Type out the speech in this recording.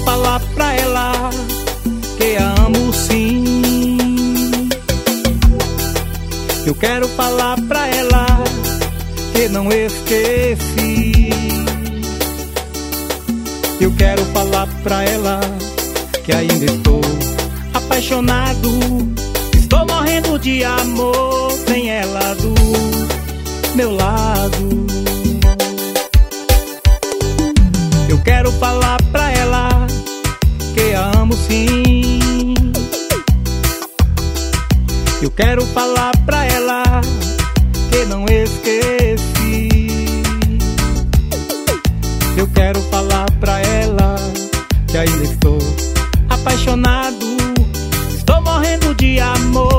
falar pra ela que a amo sim. Eu quero falar pra ela que não esqueci. Eu quero falar pra ela que ainda estou apaixonado. Estou morrendo de amor sem ela do meu lado. Eu quero falar pra ela que a amo sim. Eu quero falar pra ela que não esqueci. Eu quero falar pra ela que ainda estou apaixonado. Estou morrendo de amor